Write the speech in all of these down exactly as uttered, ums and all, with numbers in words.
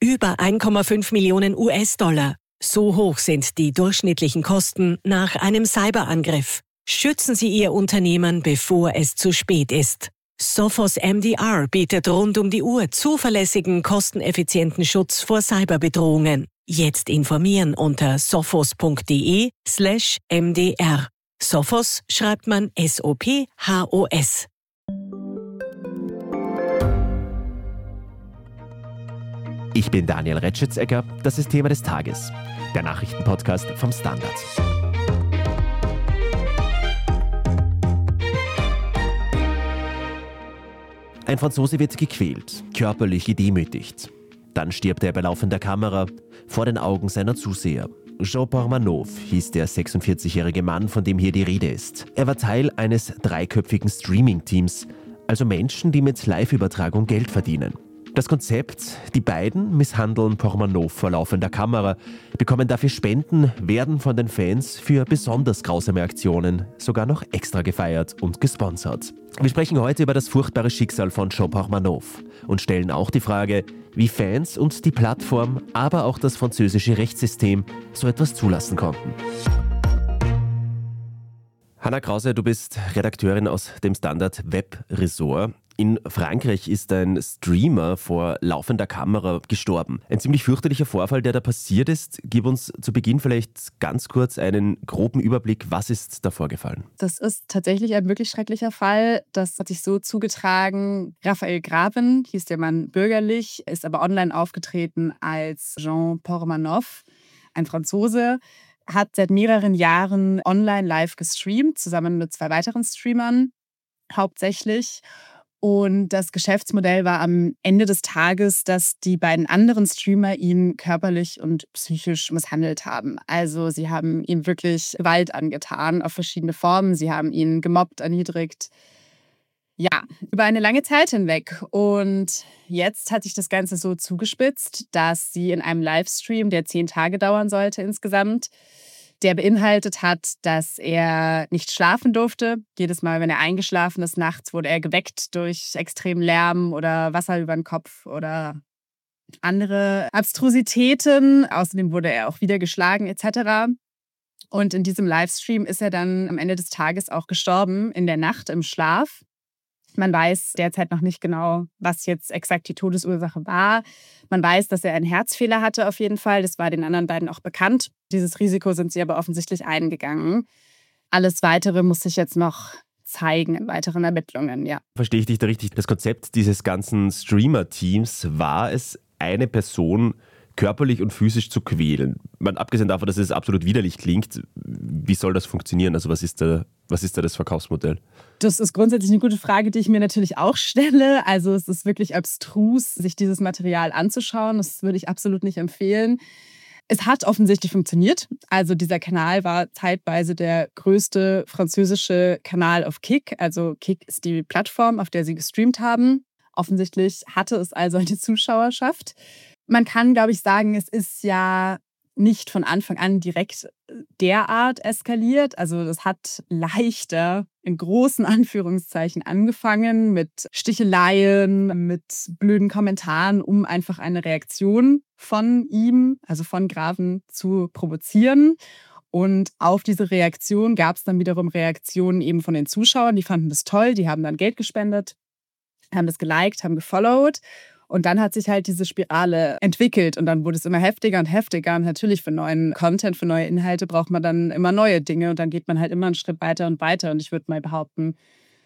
Über eins Komma fünf Millionen U S-Dollar. So hoch sind die durchschnittlichen Kosten nach einem Cyberangriff. Schützen Sie Ihr Unternehmen, bevor es zu spät ist. Sophos M D R bietet rund um die Uhr zuverlässigen, kosteneffizienten Schutz vor Cyberbedrohungen. Jetzt informieren unter sophos.de slash mdr. Sophos schreibt man S O P H O S. Ich bin Daniel Retschitz-Ecker, das ist Thema des Tages, der Nachrichtenpodcast vom Standard. Ein Franzose wird gequält, körperlich gedemütigt. Dann stirbt er bei laufender Kamera vor den Augen seiner Zuseher. Jean Pormanow hieß der sechsundvierzigjährige Mann, von dem hier die Rede ist. Er war Teil eines dreiköpfigen Streaming-Teams, also Menschen, die mit Live-Übertragung Geld verdienen. Das Konzept: die beiden misshandeln Pormanow vor laufender Kamera, bekommen dafür Spenden, werden von den Fans für besonders grausame Aktionen sogar noch extra gefeiert und gesponsert. Wir sprechen heute über das furchtbare Schicksal von Jean Pormanow und stellen auch die Frage, wie Fans und die Plattform, aber auch das französische Rechtssystem so etwas zulassen konnten. Hanna Krause, du bist Redakteurin aus dem Standard Web-Ressort. In Frankreich ist ein Streamer vor laufender Kamera gestorben. Ein ziemlich fürchterlicher Vorfall, der da passiert ist. Gib uns zu Beginn vielleicht ganz kurz einen groben Überblick. Was ist da vorgefallen? Das ist tatsächlich ein wirklich schrecklicher Fall. Das hat sich so zugetragen. Raphael Graben hieß der Mann bürgerlich, ist aber online aufgetreten als Jean Pormanow, ein Franzose. Hat seit mehreren Jahren online live gestreamt, zusammen mit zwei weiteren Streamern hauptsächlich. Und das Geschäftsmodell war am Ende des Tages, dass die beiden anderen Streamer ihn körperlich und psychisch misshandelt haben. Also sie haben ihm wirklich Gewalt angetan auf verschiedene Formen. Sie haben ihn gemobbt, erniedrigt. Ja, über eine lange Zeit hinweg. Und jetzt hat sich das Ganze so zugespitzt, dass sie in einem Livestream, der zehn Tage dauern sollte insgesamt, der beinhaltet hat, dass er nicht schlafen durfte. Jedes Mal, wenn er eingeschlafen ist nachts, wurde er geweckt durch extremen Lärm oder Wasser über den Kopf oder andere Abstrusitäten. Außerdem wurde er auch wieder geschlagen et cetera. Und in diesem Livestream ist er dann am Ende des Tages auch gestorben, in der Nacht im Schlaf. Man weiß derzeit noch nicht genau, was jetzt exakt die Todesursache war. Man weiß, dass er einen Herzfehler hatte auf jeden Fall. Das war den anderen beiden auch bekannt. Dieses Risiko sind sie aber offensichtlich eingegangen. Alles Weitere muss sich jetzt noch zeigen in weiteren Ermittlungen, ja. Verstehe ich dich da richtig? Das Konzept dieses ganzen Streamer-Teams war es, eine Person körperlich und physisch zu quälen. Man, abgesehen davon, dass es absolut widerlich klingt, wie soll das funktionieren? Also was ist da, was ist da das Verkaufsmodell? Das ist grundsätzlich eine gute Frage, die ich mir natürlich auch stelle. Also es ist wirklich abstrus, sich dieses Material anzuschauen. Das würde ich absolut nicht empfehlen. Es hat offensichtlich funktioniert. Also dieser Kanal war zeitweise der größte französische Kanal auf Kick. Also Kick ist die Plattform, auf der sie gestreamt haben. Offensichtlich hatte es also eine Zuschauerschaft. Man kann, glaube ich, sagen, es ist ja nicht von Anfang an direkt derart eskaliert. Also das hat leichter, in großen Anführungszeichen, angefangen mit Sticheleien, mit blöden Kommentaren, um einfach eine Reaktion von ihm, also von Graben, zu provozieren. Und auf diese Reaktion gab es dann wiederum Reaktionen eben von den Zuschauern. Die fanden das toll, die haben dann Geld gespendet, haben das geliked, haben gefollowt. Und dann hat sich halt diese Spirale entwickelt und dann wurde es immer heftiger und heftiger. Und natürlich für neuen Content, für neue Inhalte braucht man dann immer neue Dinge und dann geht man halt immer einen Schritt weiter und weiter. Und ich würde mal behaupten,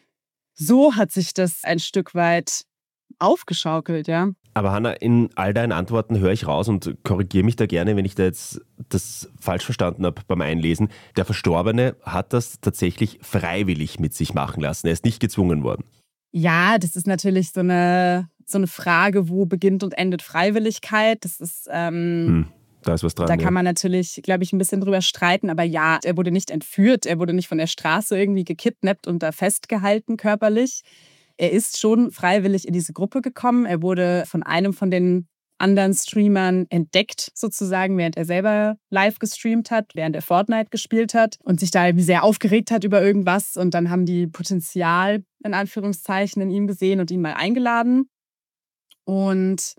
so hat sich das ein Stück weit aufgeschaukelt, ja. Aber Hanna, in all deinen Antworten höre ich raus und korrigiere mich da gerne, wenn ich da jetzt das falsch verstanden habe beim Einlesen. Der Verstorbene hat das tatsächlich freiwillig mit sich machen lassen. Er ist nicht gezwungen worden. Ja, das ist natürlich so eine, so eine Frage, wo beginnt und endet Freiwilligkeit. Das ist, ähm, hm, da ist was dran. Da kann ja. man natürlich, glaube ich, ein bisschen drüber streiten. Aber ja, er wurde nicht entführt, er wurde nicht von der Straße irgendwie gekidnappt und da festgehalten körperlich. Er ist schon freiwillig in diese Gruppe gekommen. Er wurde von einem von den anderen Streamern entdeckt, sozusagen, während er selber live gestreamt hat, während er Fortnite gespielt hat und sich da irgendwie sehr aufgeregt hat über irgendwas. Und dann haben die Potenzial, in Anführungszeichen, in ihm gesehen und ihn mal eingeladen. Und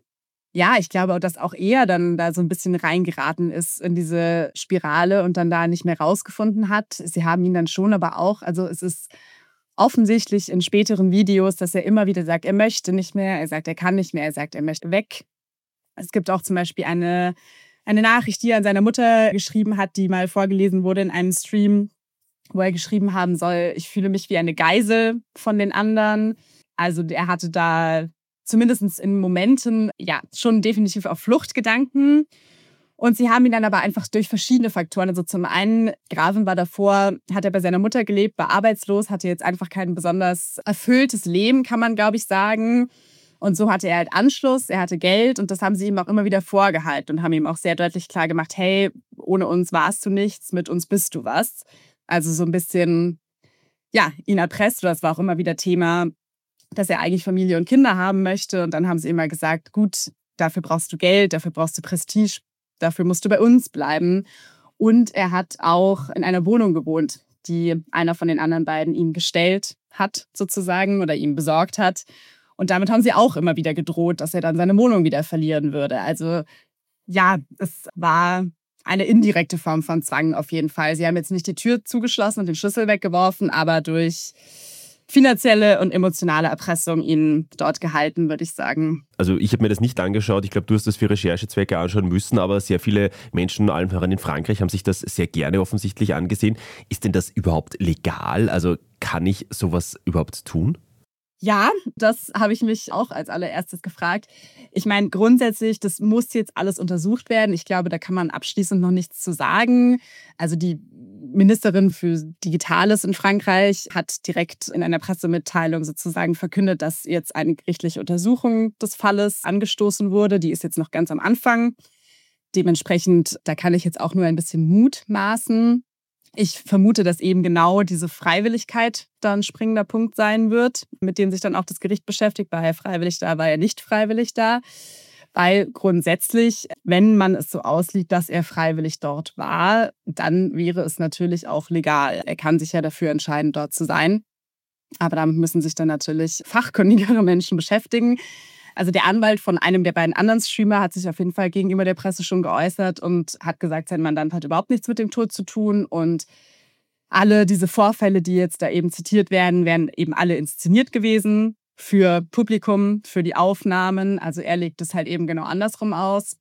Ja, ich glaube, dass auch er dann da so ein bisschen reingeraten ist in diese Spirale und dann da nicht mehr rausgefunden hat. Sie haben ihn dann schon aber auch, also es ist offensichtlich in späteren Videos, dass er immer wieder sagt, er möchte nicht mehr, er sagt, er kann nicht mehr, er sagt, er möchte weg. Es gibt auch zum Beispiel eine, eine Nachricht, die er an seiner Mutter geschrieben hat, die mal vorgelesen wurde in einem Stream, wo er geschrieben haben soll, ich fühle mich wie eine Geisel von den anderen. Also er hatte da zumindest in Momenten ja schon definitiv auf Fluchtgedanken. Und sie haben ihn dann aber einfach durch verschiedene Faktoren. Also zum einen, Graven war davor, hat er bei seiner Mutter gelebt, war arbeitslos, hatte jetzt einfach kein besonders erfülltes Leben, kann man, glaube ich, sagen. Und so hatte er halt Anschluss, er hatte Geld und das haben sie ihm auch immer wieder vorgehalten und haben ihm auch sehr deutlich klar gemacht, hey, ohne uns warst du nichts, mit uns bist du was. Also so ein bisschen, ja, ihn erpresst. Das war auch immer wieder Thema, dass er eigentlich Familie und Kinder haben möchte. Und dann haben sie immer gesagt, gut, dafür brauchst du Geld, dafür brauchst du Prestige, dafür musst du bei uns bleiben. Und er hat auch in einer Wohnung gewohnt, die einer von den anderen beiden ihm gestellt hat, sozusagen, oder ihm besorgt hat. Und damit haben sie auch immer wieder gedroht, dass er dann seine Wohnung wieder verlieren würde. Also ja, es war eine indirekte Form von Zwang auf jeden Fall. Sie haben jetzt nicht die Tür zugeschlossen und den Schlüssel weggeworfen, aber durch finanzielle und emotionale Erpressung ihn dort gehalten, würde ich sagen. Also ich habe mir das nicht angeschaut. Ich glaube, du hast das für Recherchezwecke anschauen müssen, aber sehr viele Menschen, allen voran in Frankreich, haben sich das sehr gerne offensichtlich angesehen. Ist denn das überhaupt legal? Also kann ich sowas überhaupt tun? Ja, das habe ich mich auch als allererstes gefragt. Ich meine, grundsätzlich, das muss jetzt alles untersucht werden. Ich glaube, da kann man abschließend noch nichts zu sagen. Also die Ministerin für Digitales in Frankreich hat direkt in einer Pressemitteilung sozusagen verkündet, dass jetzt eine gerichtliche Untersuchung des Falles angestoßen wurde. Die ist jetzt noch ganz am Anfang. Dementsprechend, da kann ich jetzt auch nur ein bisschen mutmaßen. Ich vermute, dass eben genau diese Freiwilligkeit da ein springender Punkt sein wird, mit dem sich dann auch das Gericht beschäftigt. War er freiwillig da, war er nicht freiwillig da? Weil grundsätzlich, wenn man es so auslegt, dass er freiwillig dort war, dann wäre es natürlich auch legal. Er kann sich ja dafür entscheiden, dort zu sein. Aber damit müssen sich dann natürlich fachkundigere Menschen beschäftigen. Also der Anwalt von einem der beiden anderen Streamer hat sich auf jeden Fall gegenüber der Presse schon geäußert und hat gesagt, sein Mandant hat überhaupt nichts mit dem Tod zu tun. Und alle diese Vorfälle, die jetzt da eben zitiert werden, wären eben alle inszeniert gewesen für Publikum, für die Aufnahmen. Also er legt es halt eben genau andersrum aus.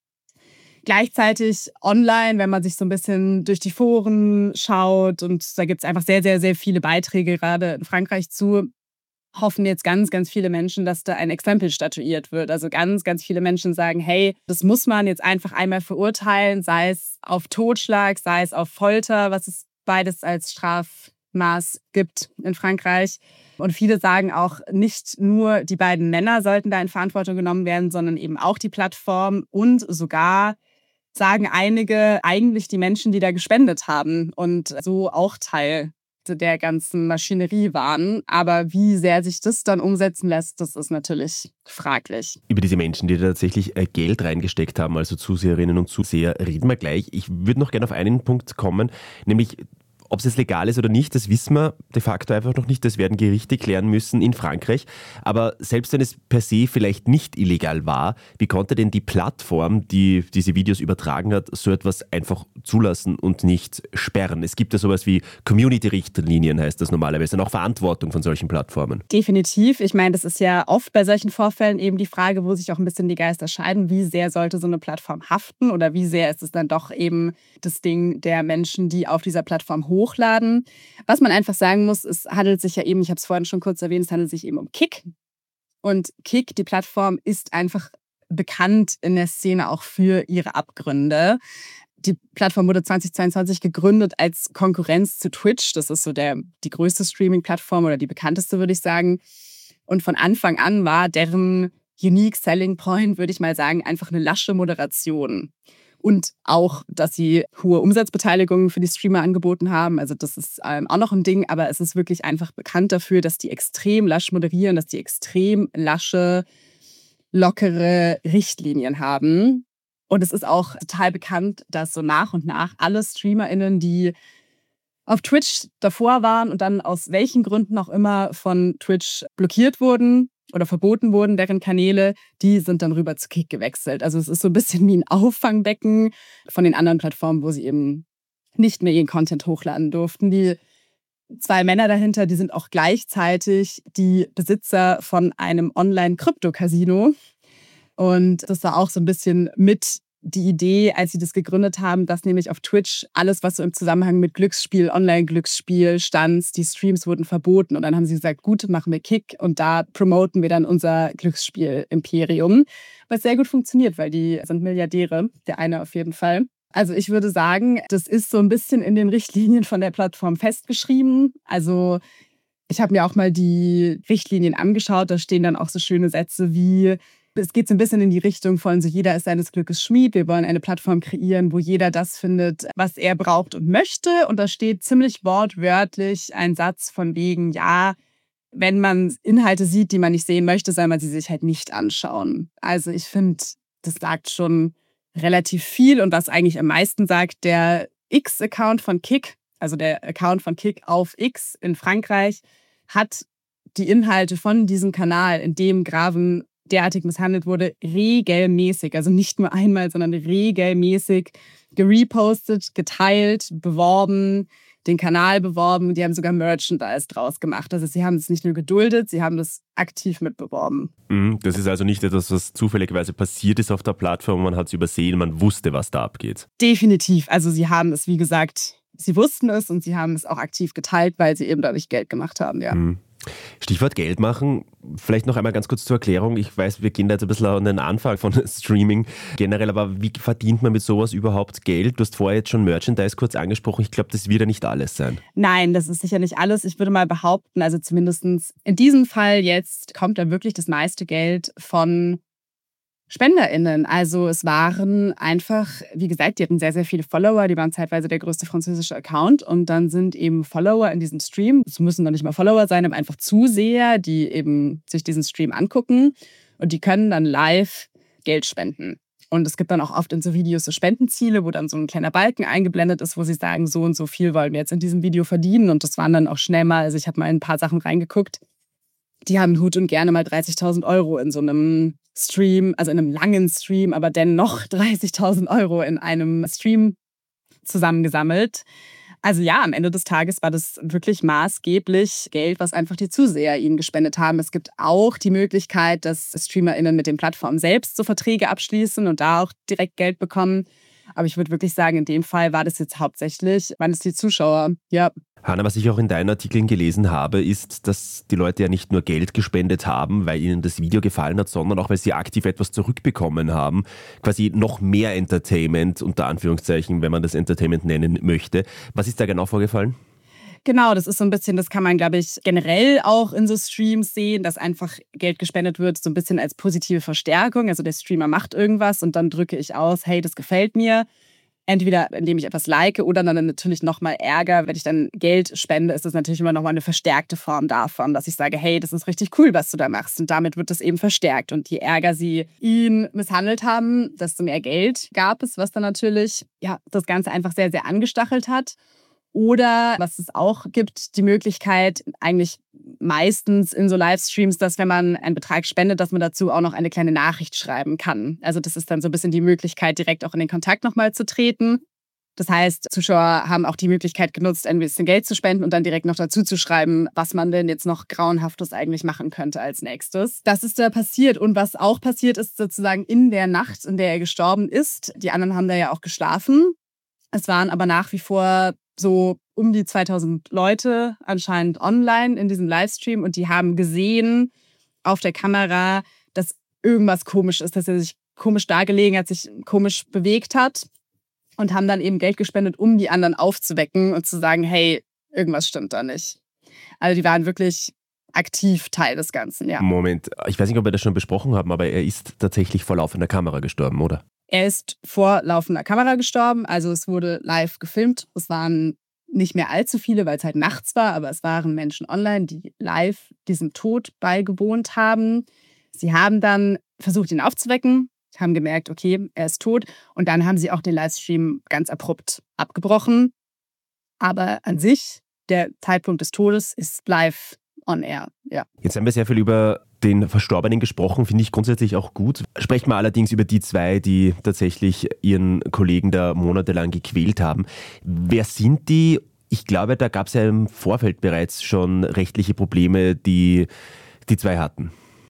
Gleichzeitig online, wenn man sich so ein bisschen durch die Foren schaut, und da gibt es einfach sehr, sehr, sehr viele Beiträge gerade in Frankreich zu, hoffen jetzt ganz, ganz viele Menschen, dass da ein Exempel statuiert wird. Also ganz, ganz viele Menschen sagen, hey, das muss man jetzt einfach einmal verurteilen, sei es auf Totschlag, sei es auf Folter, was es beides als Strafmaß gibt in Frankreich. Und viele sagen auch, nicht nur die beiden Männer sollten da in Verantwortung genommen werden, sondern eben auch die Plattform und sogar, sagen einige, eigentlich die Menschen, die da gespendet haben und so auch Teil der ganzen Maschinerie waren. Aber wie sehr sich das dann umsetzen lässt, das ist natürlich fraglich. Über diese Menschen, die da tatsächlich Geld reingesteckt haben, also Zuseherinnen und Zuseher, reden wir gleich. Ich würde noch gerne auf einen Punkt kommen, nämlich ob es jetzt legal ist oder nicht, das wissen wir de facto einfach noch nicht. Das werden Gerichte klären müssen in Frankreich. Aber selbst wenn es per se vielleicht nicht illegal war, wie konnte denn die Plattform, die diese Videos übertragen hat, so etwas einfach zulassen und nicht sperren? Es gibt ja sowas wie Community-Richtlinien, heißt das normalerweise, und auch Verantwortung von solchen Plattformen. Definitiv. Ich meine, das ist ja oft bei solchen Vorfällen eben die Frage, wo sich auch ein bisschen die Geister scheiden. Wie sehr sollte so eine Plattform haften oder wie sehr ist es dann doch eben das Ding der Menschen, die auf dieser Plattform hochladen. Was man einfach sagen muss, es handelt sich ja eben, ich habe es vorhin schon kurz erwähnt, es handelt sich eben um Kick. Und Kick, die Plattform, ist einfach bekannt in der Szene auch für ihre Abgründe. Die Plattform wurde zweitausendzweiundzwanzig gegründet als Konkurrenz zu Twitch. Das ist so der, die größte Streaming-Plattform oder die bekannteste, würde ich sagen. Und von Anfang an war deren Unique Selling Point, würde ich mal sagen, einfach eine lasche Moderation. Und auch, dass sie hohe Umsatzbeteiligungen für die Streamer angeboten haben. Also das ist ähm, auch noch ein Ding, aber es ist wirklich einfach bekannt dafür, dass die extrem lasch moderieren, dass die extrem lasche, lockere Richtlinien haben. Und es ist auch total bekannt, dass so nach und nach alle StreamerInnen, die auf Twitch davor waren und dann aus welchen Gründen auch immer von Twitch blockiert wurden, oder verboten wurden, deren Kanäle, die sind dann rüber zu Kick gewechselt. Also es ist so ein bisschen wie ein Auffangbecken von den anderen Plattformen, wo sie eben nicht mehr ihren Content hochladen durften. Die zwei Männer dahinter, die sind auch gleichzeitig die Besitzer von einem Online-Krypto-Casino. Und das war auch so ein bisschen mit die Idee, als sie das gegründet haben, dass nämlich auf Twitch alles, was so im Zusammenhang mit Glücksspiel, Online-Glücksspiel stand, die Streams wurden verboten. Und dann haben sie gesagt, gut, machen wir Kick und da promoten wir dann unser Glücksspiel-Imperium. Was sehr gut funktioniert, weil die sind Milliardäre, der eine auf jeden Fall. Also ich würde sagen, das ist so ein bisschen in den Richtlinien von der Plattform festgeschrieben. Also ich habe mir auch mal die Richtlinien angeschaut, da stehen dann auch so schöne Sätze wie: Es geht so ein bisschen in die Richtung von so, jeder ist seines Glückes Schmied. Wir wollen eine Plattform kreieren, wo jeder das findet, was er braucht und möchte. Und da steht ziemlich wortwörtlich ein Satz von wegen, ja, wenn man Inhalte sieht, die man nicht sehen möchte, soll man sie sich halt nicht anschauen. Also ich finde, das sagt schon relativ viel. Und was eigentlich am meisten sagt, der X-Account von Kick, also der Account von Kick auf X in Frankreich, hat die Inhalte von diesem Kanal, in dem Graven derartig misshandelt wurde, regelmäßig, also nicht nur einmal, sondern regelmäßig gerepostet, geteilt, beworben, den Kanal beworben. Die haben sogar Merchandise draus gemacht. Also sie haben es nicht nur geduldet, sie haben das aktiv mitbeworben. Das ist also nicht etwas, was zufälligerweise passiert ist auf der Plattform. Man hat es übersehen, man wusste, was da abgeht. Definitiv. Also sie haben es, wie gesagt, sie wussten es und sie haben es auch aktiv geteilt, weil sie eben dadurch Geld gemacht haben, ja. Mhm. Stichwort Geld machen. Vielleicht noch einmal ganz kurz zur Erklärung. Ich weiß, wir gehen da jetzt ein bisschen an den Anfang von Streaming generell, aber wie verdient man mit sowas überhaupt Geld? Du hast vorher jetzt schon Merchandise kurz angesprochen. Ich glaube, das wird ja nicht alles sein. Nein, das ist sicher nicht alles. Ich würde mal behaupten, also zumindest in diesem Fall jetzt kommt da wirklich das meiste Geld von SpenderInnen. Also es waren einfach, wie gesagt, die hatten sehr, sehr viele Follower. Die waren zeitweise der größte französische Account. Und dann sind eben Follower in diesem Stream, es müssen noch nicht mal Follower sein, aber einfach Zuseher, die eben sich diesen Stream angucken. Und die können dann live Geld spenden. Und es gibt dann auch oft in so Videos so Spendenziele, wo dann so ein kleiner Balken eingeblendet ist, wo sie sagen, so und so viel wollen wir jetzt in diesem Video verdienen. Und das waren dann auch schnell mal, also ich habe mal in ein paar Sachen reingeguckt, die haben gut und gerne mal dreißigtausend Euro in so einem Stream, also in einem langen Stream, aber dennoch dreißigtausend Euro in einem Stream zusammengesammelt. Also ja, am Ende des Tages war das wirklich maßgeblich Geld, was einfach die Zuseher ihnen gespendet haben. Es gibt auch die Möglichkeit, dass StreamerInnen mit den Plattformen selbst so Verträge abschließen und da auch direkt Geld bekommen. Aber ich würde wirklich sagen, in dem Fall war das jetzt hauptsächlich, waren es die Zuschauer, ja. Hanna, was ich auch in deinen Artikeln gelesen habe, ist, dass die Leute ja nicht nur Geld gespendet haben, weil ihnen das Video gefallen hat, sondern auch, weil sie aktiv etwas zurückbekommen haben. Quasi noch mehr Entertainment, unter Anführungszeichen, wenn man das Entertainment nennen möchte. Was ist da genau vorgefallen? Genau, das ist so ein bisschen, das kann man, glaube ich, generell auch in so Streams sehen, dass einfach Geld gespendet wird, so ein bisschen als positive Verstärkung. Also der Streamer macht irgendwas und dann drücke ich aus, hey, das gefällt mir. Entweder indem ich etwas like oder dann natürlich nochmal Ärger. Wenn ich dann Geld spende, ist das natürlich immer nochmal eine verstärkte Form davon, dass ich sage, hey, das ist richtig cool, was du da machst. Und damit wird das eben verstärkt. Und je ärger sie ihn misshandelt haben, desto mehr Geld gab es, was dann natürlich ja, das Ganze einfach sehr, sehr angestachelt hat. Oder was es auch gibt, die Möglichkeit eigentlich meistens in so Livestreams, dass wenn man einen Betrag spendet, dass man dazu auch noch eine kleine Nachricht schreiben kann. Also das ist dann so ein bisschen die Möglichkeit, direkt auch in den Kontakt nochmal zu treten. Das heißt, Zuschauer haben auch die Möglichkeit genutzt, ein bisschen Geld zu spenden und dann direkt noch dazu zu schreiben, was man denn jetzt noch Grauenhaftes eigentlich machen könnte als nächstes. Das ist da passiert. Und was auch passiert ist, sozusagen in der Nacht, in der er gestorben ist. Die anderen haben da ja auch geschlafen. Es waren aber nach wie vor so um die zweitausend Leute anscheinend online in diesem Livestream und die haben gesehen auf der Kamera, dass irgendwas komisch ist, dass er sich komisch dargelegen hat, sich komisch bewegt hat und haben dann eben Geld gespendet, um die anderen aufzuwecken und zu sagen, hey, irgendwas stimmt da nicht. Also die waren wirklich aktiv Teil des Ganzen, ja. Moment, ich weiß nicht, ob wir das schon besprochen haben, aber er ist tatsächlich vor laufender Kamera gestorben, oder? Er ist vor laufender Kamera gestorben, also es wurde live gefilmt. Es waren nicht mehr allzu viele, weil es halt nachts war, aber es waren Menschen online, die live diesem Tod beigewohnt haben. Sie haben dann versucht, ihn aufzuwecken, haben gemerkt, okay, er ist tot und dann haben sie auch den Livestream ganz abrupt abgebrochen. Aber an sich, der Zeitpunkt des Todes ist live on air, ja. Jetzt haben wir sehr viel über den Verstorbenen gesprochen, finde ich grundsätzlich auch gut. Sprechen wir allerdings über die zwei, die tatsächlich ihren Kollegen da monatelang gequält haben. Wer sind die? Ich glaube, da gab es ja im Vorfeld bereits schon rechtliche Probleme, die die zwei hatten.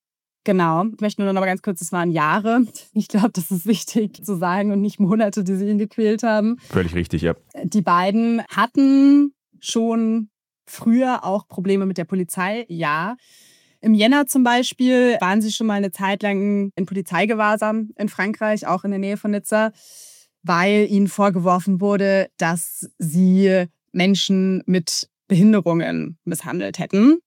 Genau. Ich möchte nur noch mal ganz kurz, es waren Jahre. Ich glaube, das ist wichtig zu sagen und nicht Monate, die sie ihn gequält haben. Völlig richtig, ja. Die beiden hatten schon früher auch Probleme mit der Polizei, ja. Im Jänner zum Beispiel waren sie schon mal eine Zeit lang in Polizeigewahrsam in Frankreich, auch in der Nähe von Nizza, weil ihnen vorgeworfen wurde, dass sie Menschen mit Behinderungen misshandelt hätten.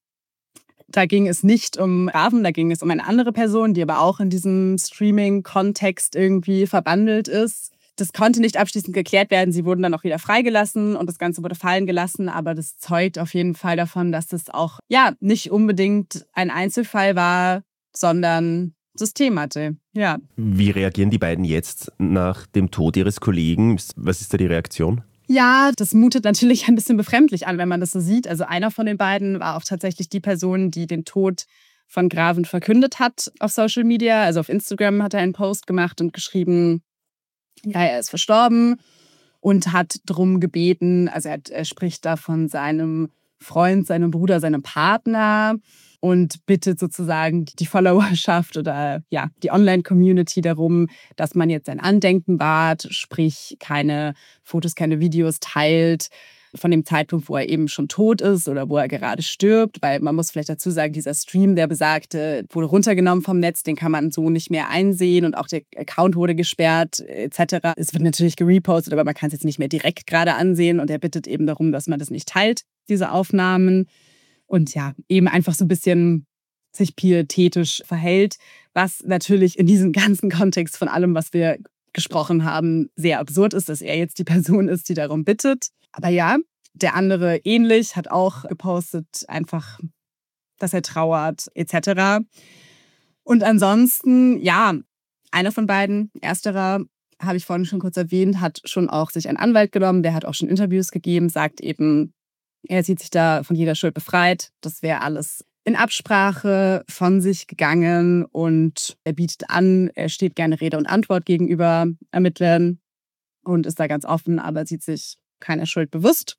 Da ging es nicht um Raven, da ging es um eine andere Person, die aber auch in diesem Streaming-Kontext irgendwie verbandelt ist. Das konnte nicht abschließend geklärt werden. Sie wurden dann auch wieder freigelassen und das Ganze wurde fallen gelassen. Aber das zeugt auf jeden Fall davon, dass das auch ja nicht unbedingt ein Einzelfall war, sondern System hatte. Ja. Wie reagieren die beiden jetzt nach dem Tod ihres Kollegen? Was ist da die Reaktion? Ja, das mutet natürlich ein bisschen befremdlich an, wenn man das so sieht. Also einer von den beiden war auch tatsächlich die Person, die den Tod von Graven verkündet hat auf Social Media. Also auf Instagram hat er einen Post gemacht und geschrieben, ja, er ist verstorben und hat darum gebeten, also er, er spricht da von seinem Freund, seinem Bruder, seinem Partner und bittet sozusagen die Followerschaft oder ja, die Online-Community darum, dass man jetzt ein Andenken wahrt, sprich keine Fotos, keine Videos teilt von dem Zeitpunkt, wo er eben schon tot ist oder wo er gerade stirbt, weil man muss vielleicht dazu sagen, dieser Stream, der besagte, wurde runtergenommen vom Netz, den kann man so nicht mehr einsehen und auch der Account wurde gesperrt et cetera. Es wird natürlich gerepostet, aber man kann es jetzt nicht mehr direkt gerade ansehen und er bittet eben darum, dass man das nicht teilt, diese Aufnahmen und ja, eben einfach so ein bisschen sich pietätisch verhält, was natürlich in diesem ganzen Kontext von allem, was wir gesprochen haben, sehr absurd ist, dass er jetzt die Person ist, die darum bittet. Aber ja, der andere ähnlich, hat auch gepostet, einfach, dass er trauert, et cetera. Und ansonsten, ja, einer von beiden, ersterer, habe ich vorhin schon kurz erwähnt, hat schon auch sich einen Anwalt genommen, der hat auch schon Interviews gegeben, sagt eben, er sieht sich da von jeder Schuld befreit. Das wäre alles in Absprache von sich gegangen und er bietet an, er steht gerne Rede und Antwort gegenüber Ermittlern und ist da ganz offen, aber sieht sich keiner Schuld bewusst.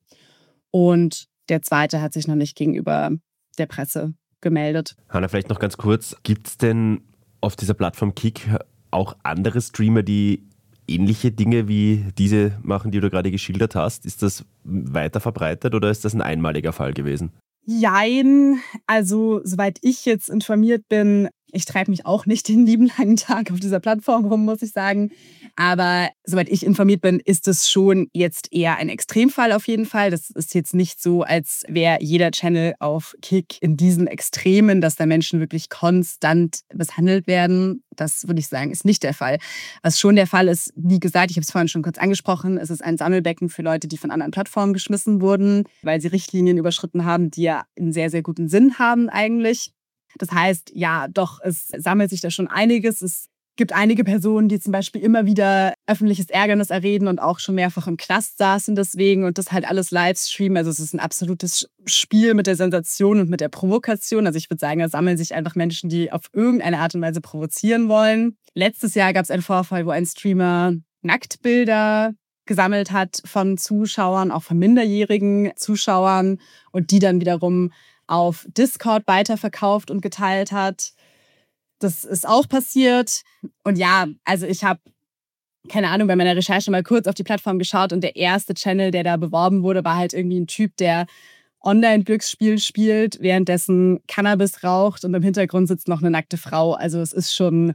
Und der zweite hat sich noch nicht gegenüber der Presse gemeldet. Hanna, vielleicht noch ganz kurz, gibt es denn auf dieser Plattform Kick auch andere Streamer, die ähnliche Dinge wie diese machen, die du gerade geschildert hast? Ist das weiter verbreitet oder ist das ein einmaliger Fall gewesen? Jein, also soweit ich jetzt informiert bin, ich treibe mich auch nicht den lieben langen Tag auf dieser Plattform rum, muss ich sagen. Aber soweit ich informiert bin, ist es schon jetzt eher ein Extremfall auf jeden Fall. Das ist jetzt nicht so, als wäre jeder Channel auf Kick in diesen Extremen, dass da Menschen wirklich konstant misshandelt werden. Das würde ich sagen, ist nicht der Fall. Was schon der Fall ist, wie gesagt, ich habe es vorhin schon kurz angesprochen, es ist ein Sammelbecken für Leute, die von anderen Plattformen geschmissen wurden, weil sie Richtlinien überschritten haben, die ja einen sehr, sehr guten Sinn haben eigentlich. Das heißt, ja, doch, es sammelt sich da schon einiges. Es gibt einige Personen, die zum Beispiel immer wieder öffentliches Ärgernis erreden und auch schon mehrfach im Knast saßen deswegen und das halt alles live streamen. Also es ist ein absolutes Spiel mit der Sensation und mit der Provokation. Also ich würde sagen, da sammeln sich einfach Menschen, die auf irgendeine Art und Weise provozieren wollen. Letztes Jahr gab es einen Vorfall, wo ein Streamer Nacktbilder gesammelt hat von Zuschauern, auch von minderjährigen Zuschauern und die dann wiederum auf Discord weiterverkauft und geteilt hat. Das ist auch passiert. Und ja, also ich habe, keine Ahnung, bei meiner Recherche mal kurz auf die Plattform geschaut und der erste Channel, der da beworben wurde, war halt irgendwie ein Typ, der Online-Glücksspiel spielt, währenddessen Cannabis raucht und im Hintergrund sitzt noch eine nackte Frau. Also es ist schon,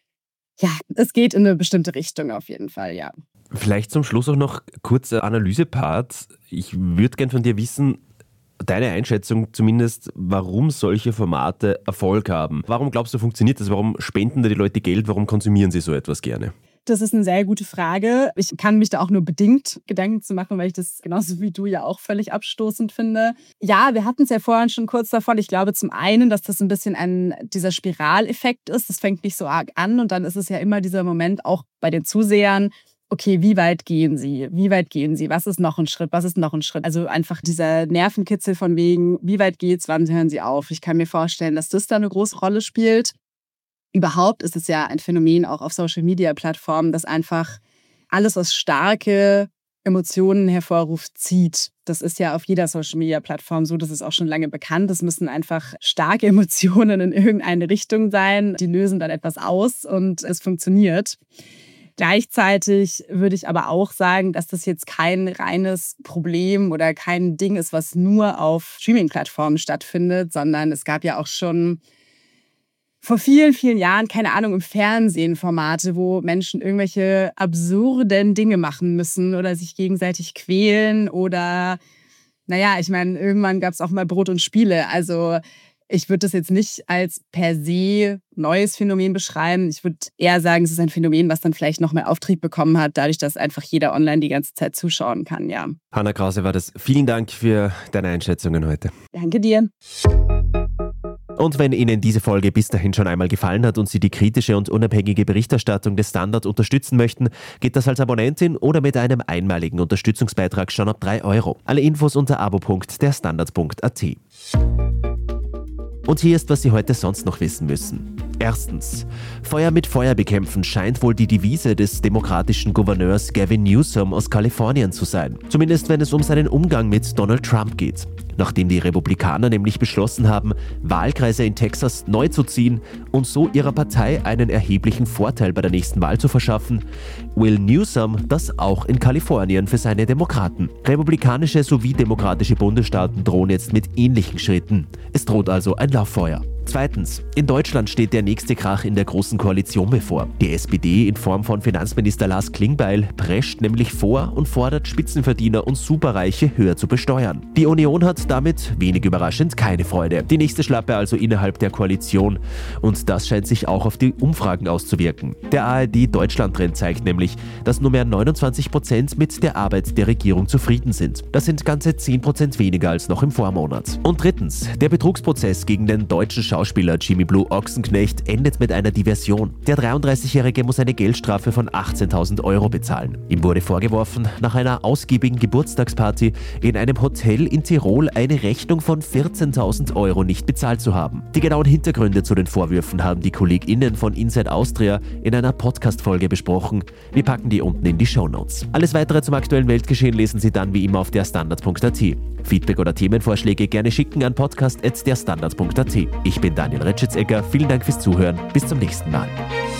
ja, es geht in eine bestimmte Richtung auf jeden Fall, ja. Vielleicht zum Schluss auch noch kurzer Analysepart. Ich würde gern von dir wissen, deine Einschätzung zumindest, warum solche Formate Erfolg haben. Warum glaubst du, funktioniert das? Warum spenden da die Leute Geld? Warum konsumieren sie so etwas gerne? Das ist eine sehr gute Frage. Ich kann mich da auch nur bedingt Gedanken zu machen, weil ich das genauso wie du ja auch völlig abstoßend finde. Ja, wir hatten es ja vorhin schon kurz davon. Ich glaube zum einen, dass das ein bisschen ein dieser Spiraleffekt ist. Das fängt nicht so arg an und dann ist es ja immer dieser Moment auch bei den Zusehern, okay, wie weit gehen Sie? Wie weit gehen Sie? Was ist noch ein Schritt? Was ist noch ein Schritt? Also einfach dieser Nervenkitzel von wegen, wie weit geht's? Wann hören Sie auf? Ich kann mir vorstellen, dass das da eine große Rolle spielt. Überhaupt ist es ja ein Phänomen auch auf Social-Media-Plattformen, dass einfach alles, was starke Emotionen hervorruft, zieht. Das ist ja auf jeder Social-Media-Plattform so, das ist auch schon lange bekannt. Es müssen einfach starke Emotionen in irgendeine Richtung sein. Die lösen dann etwas aus und es funktioniert. Gleichzeitig würde ich aber auch sagen, dass das jetzt kein reines Problem oder kein Ding ist, was nur auf Streaming-Plattformen stattfindet, sondern es gab ja auch schon vor vielen, vielen Jahren, keine Ahnung, im Fernsehen Formate, wo Menschen irgendwelche absurden Dinge machen müssen oder sich gegenseitig quälen oder, naja, ich meine, irgendwann gab es auch mal Brot und Spiele. Also ich würde das jetzt nicht als per se neues Phänomen beschreiben. Ich würde eher sagen, es ist ein Phänomen, was dann vielleicht noch mehr Auftrieb bekommen hat, dadurch, dass einfach jeder online die ganze Zeit zuschauen kann, ja. Hanna Krause war das. Vielen Dank für deine Einschätzungen heute. Danke dir. Und wenn Ihnen diese Folge bis dahin schon einmal gefallen hat und Sie die kritische und unabhängige Berichterstattung des Standard unterstützen möchten, geht das als Abonnentin oder mit einem einmaligen Unterstützungsbeitrag schon ab drei Euro. Alle Infos unter abo punkt der standard punkt a t. Und hier ist, was Sie heute sonst noch wissen müssen. Erstens. Feuer mit Feuer bekämpfen scheint wohl die Devise des demokratischen Gouverneurs Gavin Newsom aus Kalifornien zu sein. Zumindest wenn es um seinen Umgang mit Donald Trump geht. Nachdem die Republikaner nämlich beschlossen haben, Wahlkreise in Texas neu zu ziehen und so ihrer Partei einen erheblichen Vorteil bei der nächsten Wahl zu verschaffen, will Newsom das auch in Kalifornien für seine Demokraten. Republikanische sowie demokratische Bundesstaaten drohen jetzt mit ähnlichen Schritten. Es droht also ein Lauffeuer. Zweitens. In Deutschland steht der nächste Krach in der Großen Koalition bevor. Die S P D in Form von Finanzminister Lars Klingbeil prescht nämlich vor und fordert, Spitzenverdiener und Superreiche höher zu besteuern. Die Union hat damit, wenig überraschend, keine Freude. Die nächste Schlappe also innerhalb der Koalition. Und das scheint sich auch auf die Umfragen auszuwirken. Der A R D-Deutschland-Trend zeigt nämlich, dass nur mehr neunundzwanzig Prozent mit der Arbeit der Regierung zufrieden sind. Das sind ganze zehn Prozent weniger als noch im Vormonat. Und drittens. Der Betrugsprozess gegen den deutschen Schauspieler Jimmy Blue Ochsenknecht endet mit einer Diversion. Der dreiunddreißigjährige muss eine Geldstrafe von achtzehntausend Euro bezahlen. Ihm wurde vorgeworfen, nach einer ausgiebigen Geburtstagsparty in einem Hotel in Tirol eine Rechnung von vierzehntausend Euro nicht bezahlt zu haben. Die genauen Hintergründe zu den Vorwürfen haben die KollegInnen von Inside Austria in einer Podcast-Folge besprochen. Wir packen die unten in die Shownotes. Alles weitere zum aktuellen Weltgeschehen lesen Sie dann wie immer auf der standard punkt a t. Feedback oder Themenvorschläge gerne schicken an podcast at der standard punkt a t. Ich bin Daniel Retschitz-Egger. Vielen Dank fürs Zuhören. Bis zum nächsten Mal.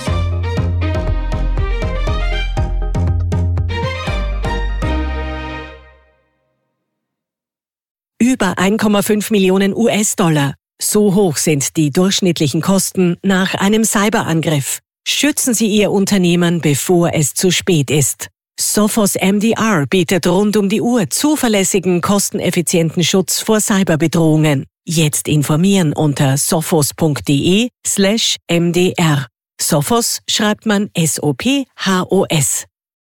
Über eins Komma fünf Millionen U S-Dollar. So hoch sind die durchschnittlichen Kosten nach einem Cyberangriff. Schützen Sie Ihr Unternehmen, bevor es zu spät ist. Sophos M D R bietet rund um die Uhr zuverlässigen, kosteneffizienten Schutz vor Cyberbedrohungen. Jetzt informieren unter sophos punkt de slash M D R. Sophos schreibt man S O P H O S.